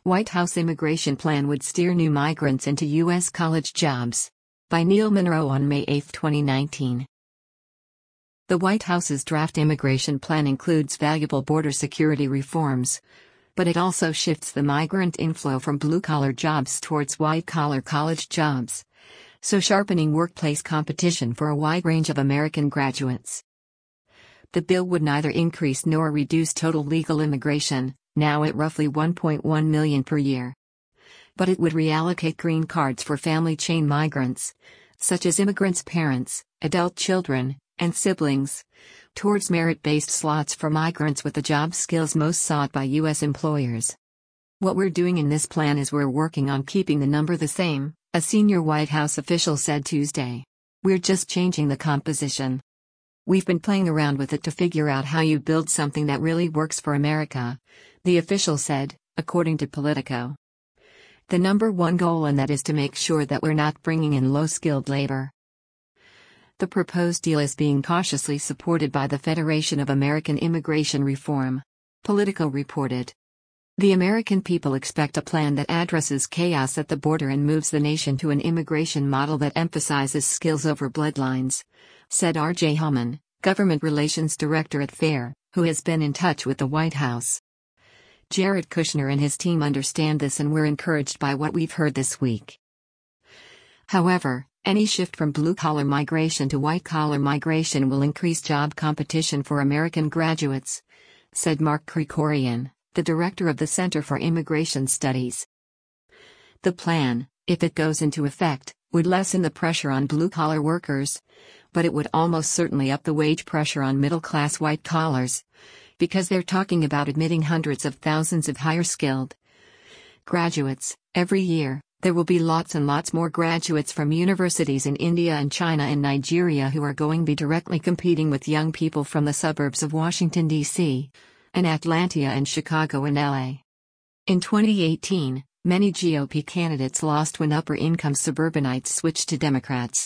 White House immigration plan would steer new migrants into U.S. college jobs. By Neil Monroe on May 8, 2019. The White House's draft immigration plan includes valuable border security reforms, but it also shifts the migrant inflow from blue-collar jobs towards white-collar college jobs, so sharpening workplace competition for a wide range of American graduates. The bill would neither increase nor reduce total legal immigration, now at roughly 1.1 million per year. But it would reallocate green cards for family chain migrants, such as immigrants' parents, adult children, and siblings, towards merit-based slots for migrants with the job skills most sought by U.S. employers. What we're doing in this plan is we're working on keeping the number the same, a senior White House official said Tuesday. We're just changing the composition. We've been playing around with it to figure out how you build something that really works for America, the official said, according to Politico. The number one goal in that is to make sure that we're not bringing in low-skilled labor. The proposed deal is being cautiously supported by the Federation of American Immigration Reform. Politico reported. The American people expect a plan that addresses chaos at the border and moves the nation to an immigration model that emphasizes skills over bloodlines, said R.J. Hellman, government relations director at FAIR, who has been in touch with the White House. Jared Kushner and his team understand this, and we're encouraged by what we've heard this week. However, any shift from blue-collar migration to white-collar migration will increase job competition for American graduates, said Mark Krikorian, the director of the Center for Immigration Studies. The plan, if it goes into effect, would lessen the pressure on blue-collar workers, but it would almost certainly up the wage pressure on middle-class white collars, because they're talking about admitting hundreds of thousands of higher-skilled graduates every year. There will be lots and lots more graduates from universities in India and China and Nigeria who are going to be directly competing with young people from the suburbs of Washington, D.C., and Atlanta and Chicago and LA. In 2018, many GOP candidates lost when upper-income suburbanites switched to Democrats.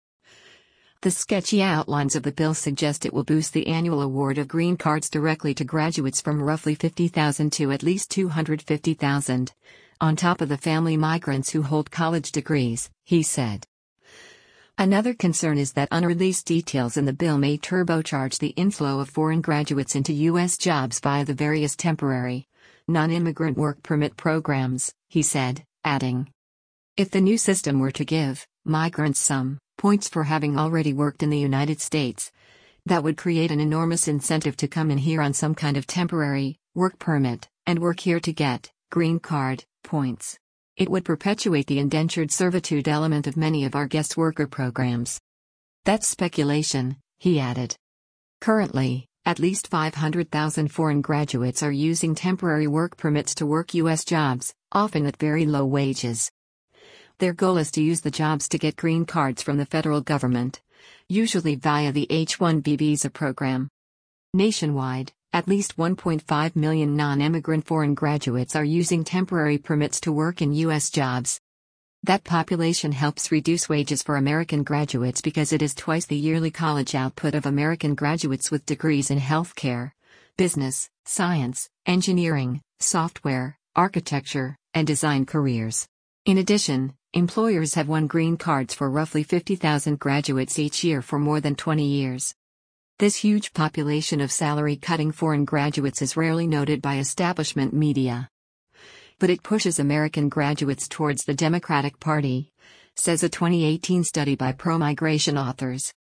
The sketchy outlines of the bill suggest it will boost the annual award of green cards directly to graduates from roughly 50,000 to at least 250,000, on top of the family migrants who hold college degrees, he said. Another concern is that unreleased details in the bill may turbocharge the inflow of foreign graduates into U.S. jobs via the various temporary, non-immigrant work permit programs, he said, adding. If the new system were to give migrants some points for having already worked in the United States, that would create an enormous incentive to come in here on some kind of temporary work permit and work here to get green card points. It would perpetuate the indentured servitude element of many of our guest worker programs. That's speculation, he added. Currently, at least 500,000 foreign graduates are using temporary work permits to work U.S. jobs, often at very low wages. Their goal is to use the jobs to get green cards from the federal government, usually via the H-1B visa program. Nationwide, at least 1.5 million non-immigrant foreign graduates are using temporary permits to work in U.S. jobs. That population helps reduce wages for American graduates because it is twice the yearly college output of American graduates with degrees in healthcare, business, science, engineering, software, architecture, and design careers. In addition, employers have won green cards for roughly 50,000 graduates each year for more than 20 years. This huge population of salary-cutting foreign graduates is rarely noted by establishment media. But it pushes American graduates towards the Democratic Party, says a 2018 study by pro-migration authors.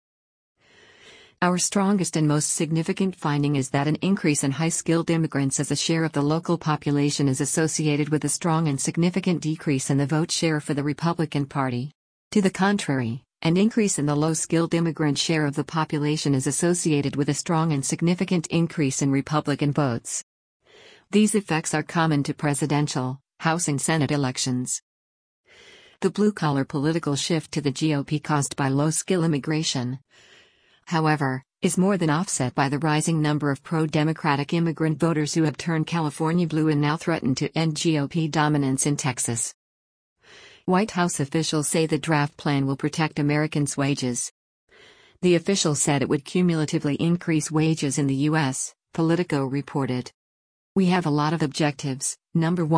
Our strongest and most significant finding is that an increase in high-skilled immigrants as a share of the local population is associated with a strong and significant decrease in the vote share for the Republican Party. To the contrary, an increase in the low-skilled immigrant share of the population is associated with a strong and significant increase in Republican votes. These effects are common to presidential, House and Senate elections. The blue-collar political shift to the GOP caused by low-skill immigration, however, is more than offset by the rising number of pro-Democratic immigrant voters who have turned California blue and now threaten to end GOP dominance in Texas. White House officials say the draft plan will protect Americans' wages. The official said it would cumulatively increase wages in the U.S., Politico reported. We have a lot of objectives. Number 1,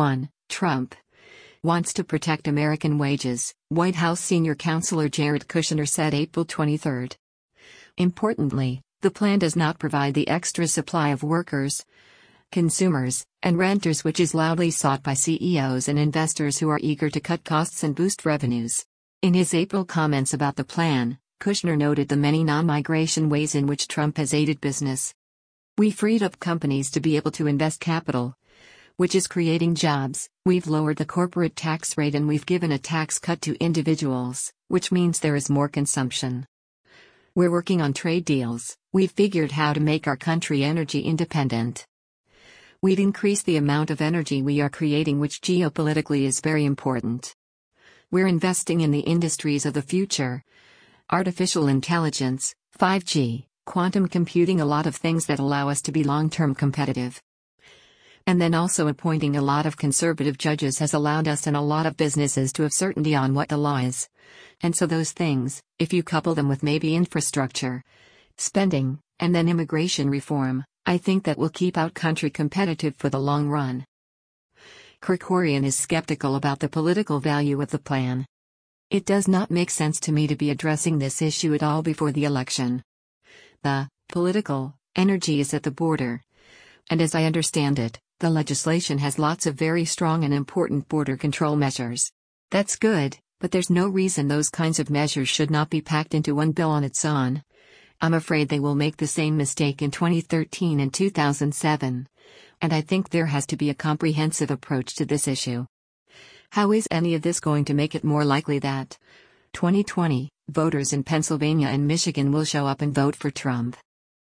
Trump wants to protect American wages, White House senior counselor Jared Kushner said April 23. Importantly, the plan does not provide the extra supply of workers, consumers, and renters which is loudly sought by CEOs and investors who are eager to cut costs and boost revenues. In his April comments about the plan, Kushner noted the many non-migration ways in which Trump has aided business. We freed up companies to be able to invest capital, which is creating jobs. We've lowered the corporate tax rate and we've given a tax cut to individuals, which means there is more consumption. We're working on trade deals. We've figured how to make our country energy independent. We've increased the amount of energy we are creating, which geopolitically is very important. We're investing in the industries of the future: artificial intelligence, 5G, quantum computing, a lot of things that allow us to be long-term competitive. And then also appointing a lot of conservative judges has allowed us and a lot of businesses to have certainty on what the law is. And so those things, if you couple them with maybe infrastructure, spending, and then immigration reform, I think that will keep our country competitive for the long run. Krikorian is skeptical about the political value of the plan. It does not make sense to me to be addressing this issue at all before the election. The political energy is at the border. And as I understand it, the legislation has lots of very strong and important border control measures. That's good, but there's no reason those kinds of measures should not be packed into one bill on its own. I'm afraid they will make the same mistake in 2013 and 2007. And I think there has to be a comprehensive approach to this issue. How is any of this going to make it more likely that 2020 voters in Pennsylvania and Michigan will show up and vote for Trump?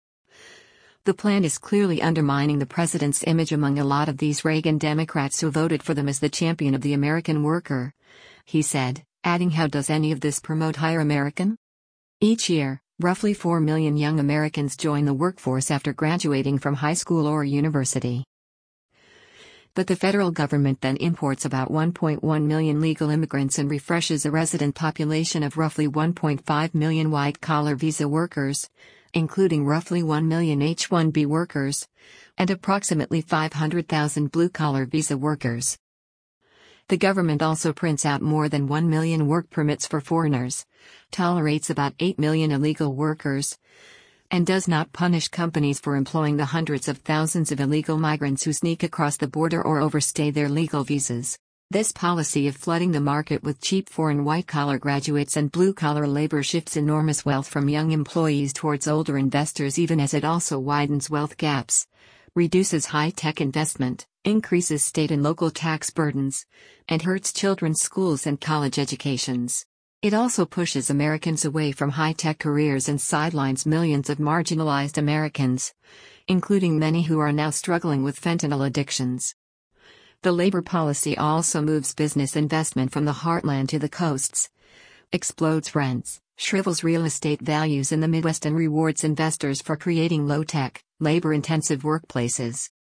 The plan is clearly undermining the president's image among a lot of these Reagan Democrats who voted for them as the champion of the American worker, he said, adding, how does any of this promote higher American? Each year, roughly 4 million young Americans join the workforce after graduating from high school or university. But the federal government then imports about 1.1 million legal immigrants and refreshes a resident population of roughly 1.5 million white-collar visa workers, including roughly 1 million H-1B workers, and approximately 500,000 blue-collar visa workers. The government also prints out more than 1 million work permits for foreigners, tolerates about 8 million illegal workers, and does not punish companies for employing the hundreds of thousands of illegal migrants who sneak across the border or overstay their legal visas. This policy of flooding the market with cheap foreign white-collar graduates and blue-collar labor shifts enormous wealth from young employees towards older investors, even as it also widens wealth gaps, reduces high-tech investment, increases state and local tax burdens, and hurts children's schools and college educations. It also pushes Americans away from high-tech careers and sidelines millions of marginalized Americans, including many who are now struggling with fentanyl addictions. The labor policy also moves business investment from the heartland to the coasts, explodes rents, shrivels real estate values in the Midwest, and rewards investors for creating low-tech, labor-intensive workplaces.